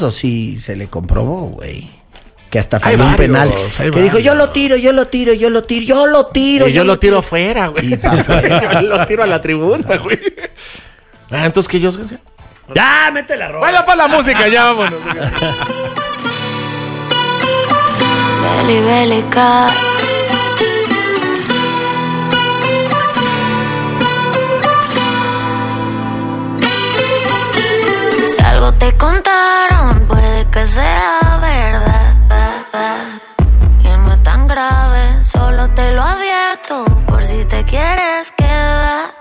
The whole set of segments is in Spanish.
Eso sí se le comprobó, güey. Que hasta falló un penal. Que dijo, yo lo tiro. Y yo lo tiro afuera, güey. Yo lo tiro a la tribuna, güey. Entonces que yo... Ya, mete la ropa. Vaya para la música, ya vámonos. Beli, si algo te contaron, puede que sea verdad. Y no es tan grave, solo te lo advierto por si te quieres quedar.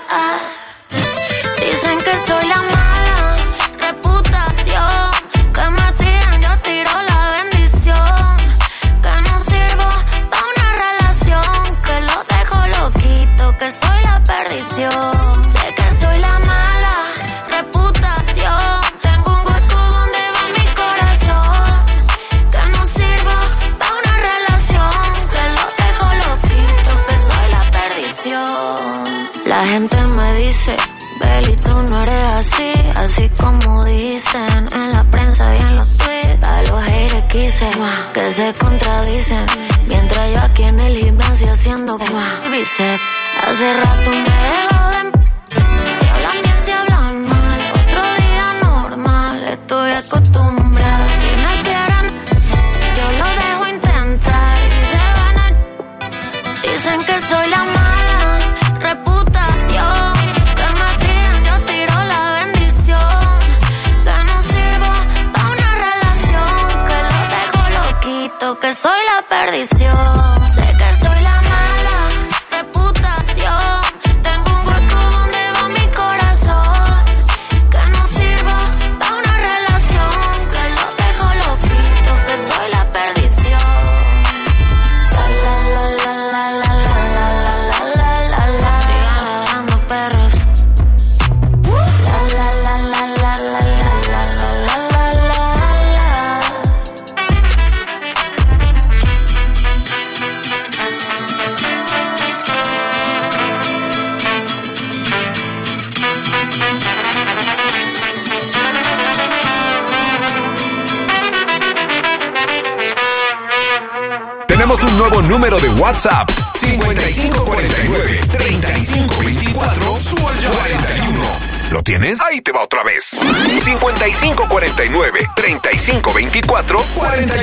Dicen que soy la mala reputación, que me tiran, yo tiro la bendición, que no sirvo pa' una relación, que lo dejo loquito, que soy la perdición. Sé que soy la mala reputación, tengo un hueco donde va mi corazón, que no sirvo pa' una relación, que lo dejo loquito, que soy la perdición. La gente me dice, Beli, tú no eres así como dicen en la prensa y en los tweets. A los haters quise que se contradicen, mientras yo aquí en el gimnasio haciendo bíceps. Hace rato me dejo de... Si hablan bien, si hablan mal, otro día normal, estoy acostumbrada. Si me quieren, yo lo dejo intentar y se van a... Dicen que soy la mala reputación, que me tiran, yo tiro la bendición, que no sirvo pa' una relación, que lo dejo loquito, que soy la perdición. Sé que soy la mala reputación, tengo un hueco donde va mi corazón, que no sirvo pa' una relación, que lo dejo loquito, que soy la perdición. La la la la la la la la la. Sigan ladrando perros. La la la la la la la la la la la. Tenemos un nuevo número de WhatsApp: 5549-3524-41. ¿Lo tienes? Ahí te va otra vez: 5549-3524-41.